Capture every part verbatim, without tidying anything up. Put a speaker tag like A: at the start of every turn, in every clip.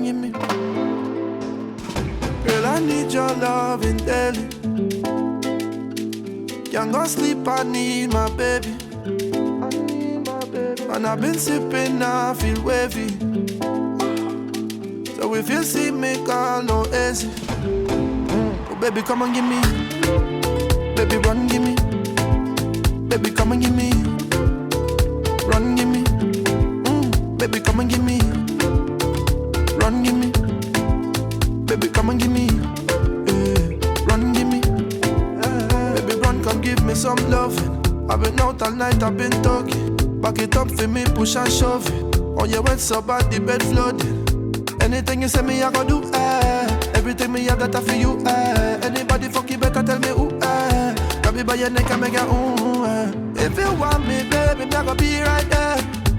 A: run, give me. Girl, I need your loving daily. Can't go sleep, I need my baby. I need my baby. And I've been sipping, I feel wavy. So if you see me, call no easy. Oh baby, come and give me. Baby, run, give me. Baby, come and give me. Run, give me. Mm. Baby, come and give me. Run, give me. Baby, come and give me. Yeah. Run, give me. Yeah. Baby, run, come give me some loving. I've been out all night, I've been talking. Back it up for me, push and shove it. On your wet so bad, the bed flooding. Anything you say me, I go do, eh. Everything me, I got for you, eh. Anybody fuck you, better tell me who, eh. Grab me by your neck and make it, ooh, eh. If you want me, baby, me, I go be right there.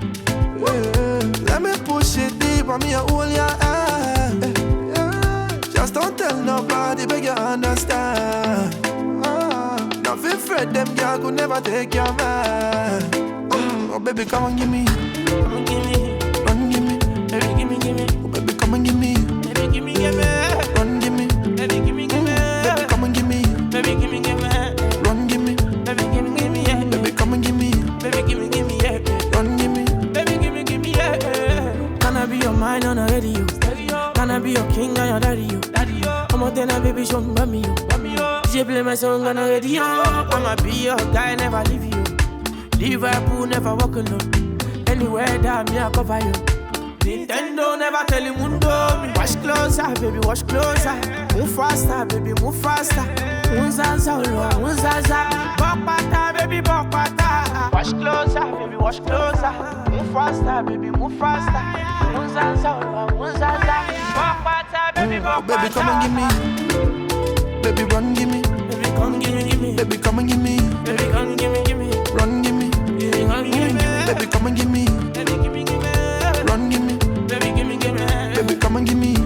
A: Yeah. Let me push it deep on me, I hold your hand. Yeah. Just don't tell nobody, beg you understand. Ah. Nothing afraid, them girl could never take your man. Oh, baby, come and give me. Come and give me. Run, give me. Baby, give me, give me. Oh, baby, come and give me. Baby, give me, give me. Run, give me. Baby, give me, give me. Baby, come and give me. Baby, give me, give me. Run, give me. Baby, give me, give me. Yeah. Baby, come and give me. Baby, give me, give me. Yeah. Run, give me. Baby, give me, give me. Yeah.
B: Can I be your mind on a radio? Can I be your king and your daddy? You. Daddy, yo. I'm out there, baby, show me me you. D J play my song on the radio. I'ma be your guy, never leave you. Liverpool never walk alone. Anywhere that me I cover you. Nintendo never tell him mundo. Me watch closer, baby, watch closer. Move faster, baby, move faster. Unzaza, unzaza. Walk pata, baby, walk pata. Watch closer, baby, watch closer. Move faster, baby, move faster. Unzaza, unzaza. Walk pata, baby, walk pata.
A: Baby, come and give me. Baby, run, give me.
B: Baby, come give me, give me.
A: Baby, come and give me.
B: Baby, come give me, give me.
A: Run, give me.
B: Baby, come give me.
A: Baby, come and give me.
B: Baby, give me, give me.
A: Run, give me.
B: Baby, give me, give me.
A: Baby, come and give me.